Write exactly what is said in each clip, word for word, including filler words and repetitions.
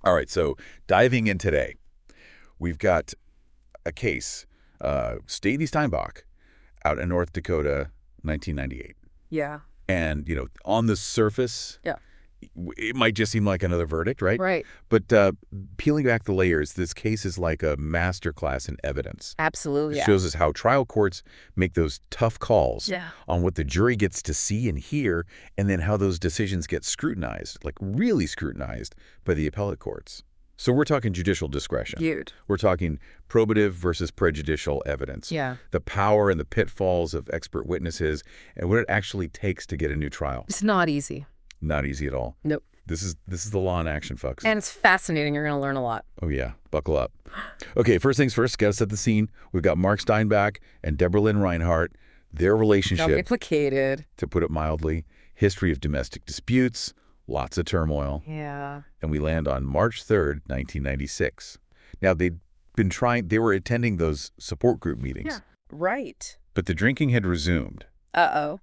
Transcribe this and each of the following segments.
All right, so diving in today, we've got a case, uh, Stady Steinbach, out in North Dakota, nineteen ninety-eight. Yeah. And, you know, on the surface, Yeah. it might just seem like another verdict, right? Right. But uh, peeling back the layers, this case is like a masterclass in evidence. Absolutely. It Yeah. shows us how trial courts make those tough calls Yeah. on what the jury gets to see and hear, and then how those decisions get scrutinized, like really scrutinized, by the appellate courts. So we're talking judicial discretion. Viewed. We're talking probative versus prejudicial evidence. Yeah. The power and the pitfalls of expert witnesses, and what it actually takes to get a new trial. It's not easy. Not easy at all. Nope. This is this is the law in action, folks. And it's fascinating. You're going to learn a lot. Oh, yeah. Buckle up. Okay, first things first, got to set the scene. We've got Mark Steinbach and Deborah Lynn Reinhardt. Their relationship, Complicated. to put it mildly, history of domestic disputes, lots of turmoil. Yeah. And we land on March third, nineteen ninety-six. Now, they'd been trying, they were attending those support group meetings. Yeah. Right. But the drinking had resumed. Uh-oh.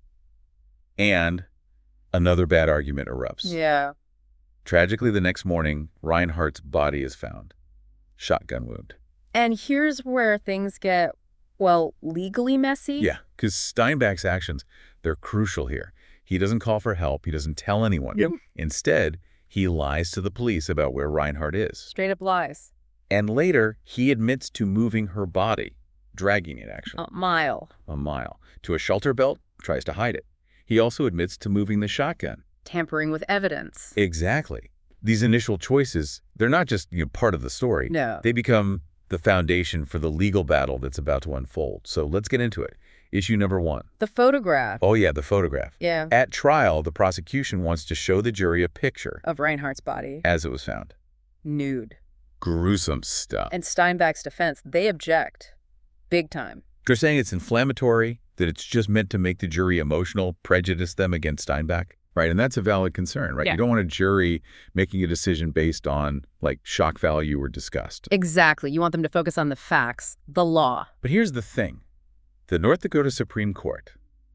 And another bad argument erupts. Yeah. Tragically, the next morning, Reinhardt's body is found. Shotgun wound. And here's where things get, well, legally messy. Yeah, because Steinbach's actions, they're crucial here. He doesn't call for help. He doesn't tell anyone. Yep. Instead, he lies to the police about where Reinhardt is. Straight up lies. And later, he admits to moving her body, dragging it, actually, A mile. a mile, to a shelter belt, tries to hide it. He also admits to moving the shotgun. Tampering with evidence. Exactly. These initial choices, they're not just, you know, part of the story. No. They become the foundation for the legal battle that's about to unfold. So let's get into it. Issue number one. The photograph. Oh, yeah, the photograph. Yeah. At trial, the prosecution wants to show the jury a picture Of Reinhardt's body. as it was found. Nude. Gruesome stuff. And Steinbach's defense, they object. Big time. They're saying it's inflammatory, that it's just meant to make the jury emotional, prejudice them against Steinbach. Right, and that's a valid concern, right? Yeah. You don't want a jury making a decision based on, like, shock value or disgust. Exactly. You want them to focus on the facts, the law. But here's the thing. The North Dakota Supreme Court,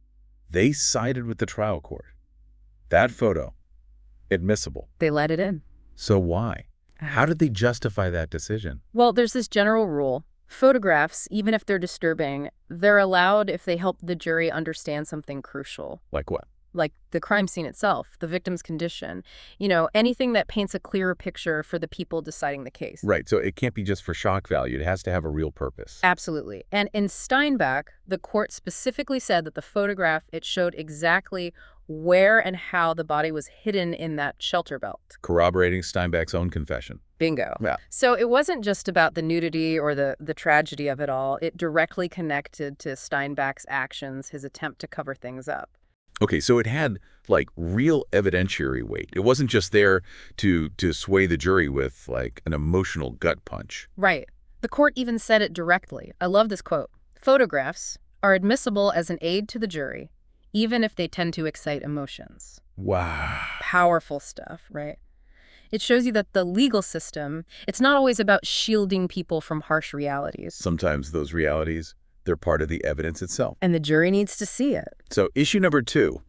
they sided with the trial court. That photo, admissible. They let it in. So why? How did they justify that decision? Well, there's this general rule. Photographs, even if they're disturbing, they're allowed if they help the jury understand something crucial. Like what? Like the crime scene itself, the victim's condition, you know, anything that paints a clearer picture for the people deciding the case. Right, so it can't be just for shock value. It has to have a real purpose. Absolutely. And in Steinbach, the court specifically said that the photograph, it showed exactly where and how the body was hidden in that shelter belt. Corroborating Steinbach's own confession. Bingo. Yeah. So it wasn't just about the nudity or the, the tragedy of it all. It directly connected to Steinbach's actions, his attempt to cover things up. Okay, so it had, like, real evidentiary weight. It wasn't just there to to sway the jury with, like, an emotional gut punch. Right. The court even said it directly. I love this quote. Photographs are admissible as an aid to the jury, even if they tend to excite emotions. Wow. Powerful stuff, right? It shows you that the legal system, it's not always about shielding people from harsh realities. Sometimes those realities, they're part of the evidence itself. And the jury needs to see it. So issue number two,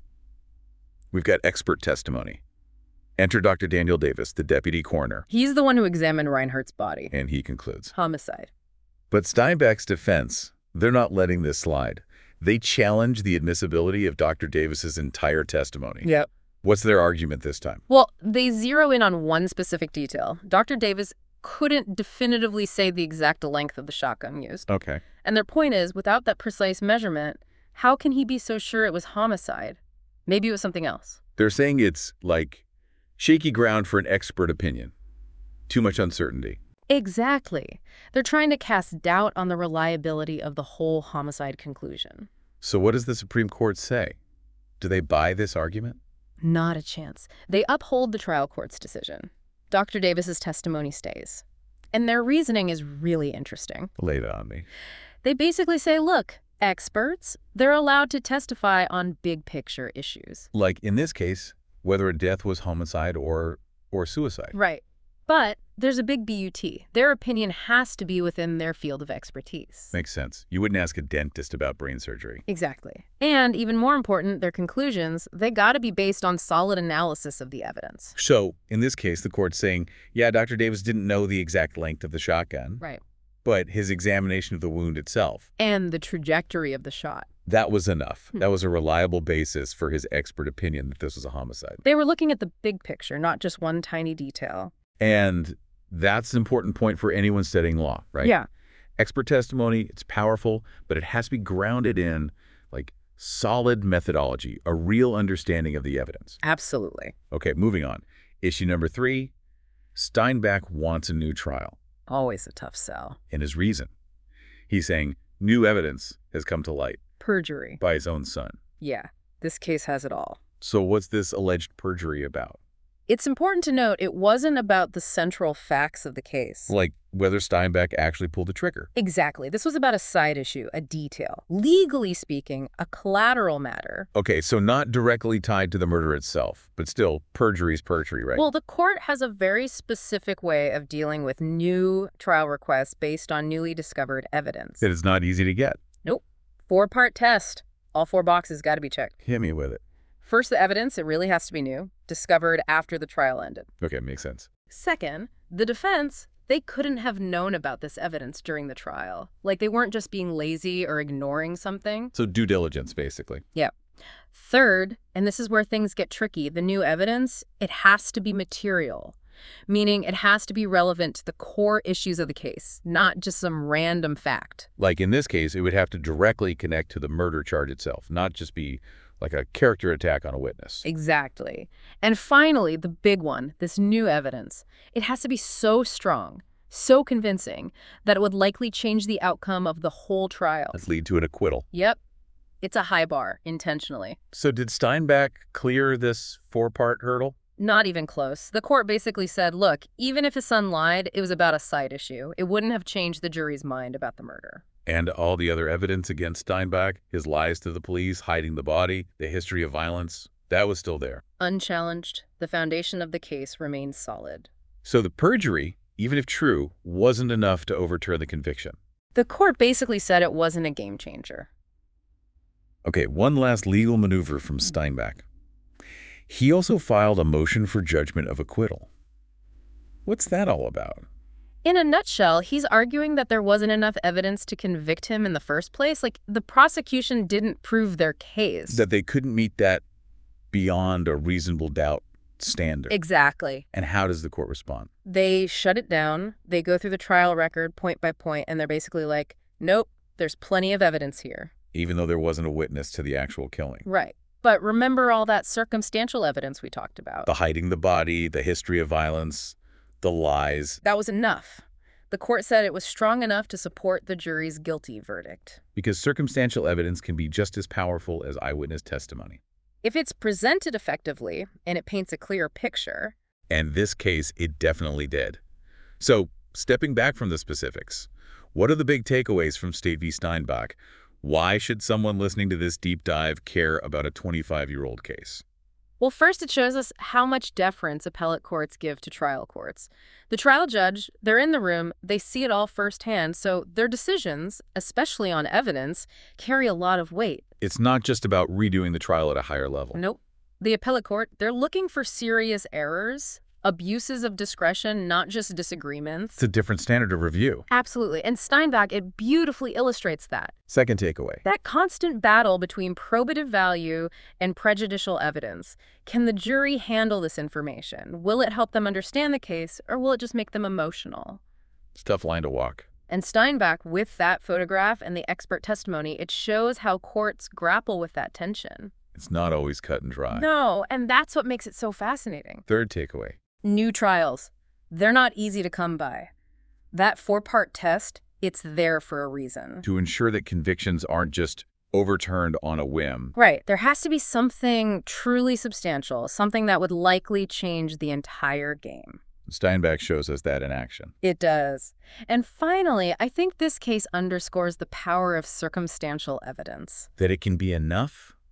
we've got expert testimony. Enter Doctor Daniel Davis, the deputy coroner, He's the one who examined Reinhardt's body. and he concludes. Homicide. But Steinbach's defense, they're not letting this slide. They challenge the admissibility of Doctor Davis's entire testimony. Yep. What's their argument this time? Well, they zero in on one specific detail. Doctor Davis couldn't definitively say the exact length of the shotgun used. Okay. And their point is, without that precise measurement, how can he be so sure it was homicide? Maybe it was something else. They're saying it's, like, shaky ground for an expert opinion. Too much uncertainty. Exactly. They're trying to cast doubt on the reliability of the whole homicide conclusion. So what does the Supreme Court say? Do they buy this argument? Not a chance. They uphold the trial court's decision. Doctor Davis's testimony stays. And their reasoning is really interesting. Lay it on me. They basically say, look, experts, they're allowed to testify on big picture issues. Like, in this case, whether a death was homicide or or suicide. Right. But there's a big B U T. Their opinion has to be within their field of expertise. Makes sense. You wouldn't ask a dentist about brain surgery. Exactly. And even more important, their conclusions, they got to be based on solid analysis of the evidence. So, in this case, the court's saying, yeah, Doctor Davis didn't know the exact length of the shotgun. Right. But his examination of the wound itself. And the trajectory of the shot. That was enough. Hmm. That was a reliable basis for his expert opinion that this was a homicide. They were looking at the big picture, not just one tiny detail. And that's an important point for anyone studying law, right? Yeah. Expert testimony, it's powerful, but it has to be grounded in, like, solid methodology, a real understanding of the evidence. Absolutely. Okay, moving on. Issue number three, Steinbach wants a new trial. Always a tough sell. And his reason. He's saying new evidence has come to light. Perjury. By his own son. Yeah, this case has it all. So what's this alleged perjury about? It's important to note it wasn't about the central facts of the case. Like whether Steinbach actually pulled the trigger. Exactly. This was about a side issue, a detail. Legally speaking, a collateral matter. Okay, so not directly tied to the murder itself, but still, perjury's perjury, right? Well, the court has a very specific way of dealing with new trial requests based on newly discovered evidence. That is not easy to get. Nope. Four-part test. All four boxes got to be checked. Hit me with it. First, the evidence, it really has to be new, discovered after the trial ended. Okay, makes sense. Second, the defense, they couldn't have known about this evidence during the trial. Like, they weren't just being lazy or ignoring something. So due diligence, basically. Yeah. Third, and this is where things get tricky, the new evidence, it has to be material, meaning it has to be relevant to the core issues of the case, not just some random fact. Like in this case, it would have to directly connect to the murder charge itself, not just be like a character attack on a witness. Exactly. And finally, the big one, this new evidence, it has to be so strong, so convincing, that it would likely change the outcome of the whole trial. Let's lead to an acquittal. Yep. It's a high bar, intentionally. So did Steinbach clear this four-part hurdle? Not even close. The court basically said, look, even if his son lied, it was about a side issue. It wouldn't have changed the jury's mind about the murder. And all the other evidence against Steinbach, his lies to the police, hiding the body, the history of violence, that was still there. Unchallenged, the foundation of the case remains solid. So the perjury, even if true, wasn't enough to overturn the conviction. The court basically said it wasn't a game changer. Okay, one last legal maneuver from Steinbach. He also filed a motion for judgment of acquittal. What's that all about? In a nutshell, he's arguing that there wasn't enough evidence to convict him in the first place. Like, the prosecution didn't prove their case. That they couldn't meet that beyond a reasonable doubt standard. Exactly. And how does the court respond? They shut it down. They go through the trial record point by point, and they're basically like, nope, there's plenty of evidence here. Even though there wasn't a witness to the actual killing. Right. But remember all that circumstantial evidence we talked about. The hiding the body, the history of violence, the lies. That was enough. The court said it was strong enough to support the jury's guilty verdict. Because circumstantial evidence can be just as powerful as eyewitness testimony. If it's presented effectively and it paints a clear picture. And this case, it definitely did. So, stepping back from the specifics, what are the big takeaways from State v. Steinbach? Why should someone listening to this deep dive care about a twenty-five-year-old case? Well, first, it shows us how much deference appellate courts give to trial courts. The trial judge, they're in the room, they see it all firsthand, so their decisions, especially on evidence, carry a lot of weight. It's not just about redoing the trial at a higher level. Nope. The appellate court, they're looking for serious errors, abuses of discretion, not just disagreements. It's a different standard of review. Absolutely. And Steinbach, it beautifully illustrates that. Second takeaway. That constant battle between probative value and prejudicial evidence. Can the jury handle this information? Will it help them understand the case, or will it just make them emotional? It's a tough line to walk. And Steinbach, with that photograph and the expert testimony, it shows how courts grapple with that tension. It's not always cut and dry. No, and that's what makes it so fascinating. Third takeaway. New trials. They're not easy to come by. That four-part test, it's there for a reason. To ensure that convictions aren't just overturned on a whim. Right. There has to be something truly substantial, something that would likely change the entire game. Steinbach shows us that in action. It does. And finally, I think this case underscores the power of circumstantial evidence. That it can be enough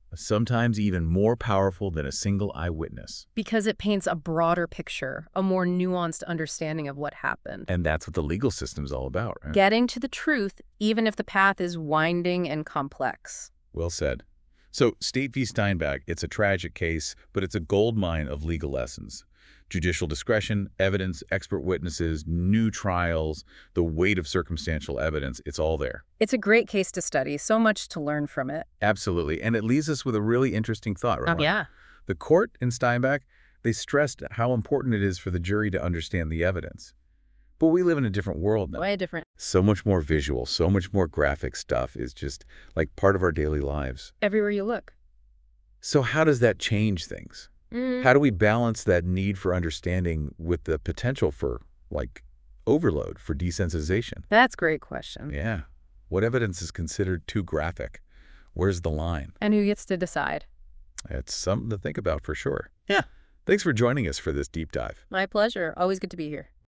sometimes even more powerful than a single eyewitness. Because it paints a broader picture, a more nuanced understanding of what happened. And that's what the legal system's all about, right? Getting to the truth, even if the path is winding and complex. Well said. So, State v. Steinbach, it's a tragic case, but it's a goldmine of legal lessons. Judicial discretion, evidence, expert witnesses, new trials, the weight of circumstantial evidence, it's all there. It's a great case to study, so much to learn from it. Absolutely. And it leaves us with a really interesting thought, right? Oh, yeah. The court in Steinbach, they stressed how important it is for the jury to understand the evidence. But we live in a different world now. Way different. So much more visual, so much more graphic stuff is just like part of our daily lives. Everywhere you look. So how does that change things? Mm. How do we balance that need for understanding with the potential for, like, overload, for desensitization? That's a great question. Yeah. What evidence is considered too graphic? Where's the line? And who gets to decide? It's something to think about for sure. Yeah. Thanks for joining us for this deep dive. My pleasure. Always good to be here.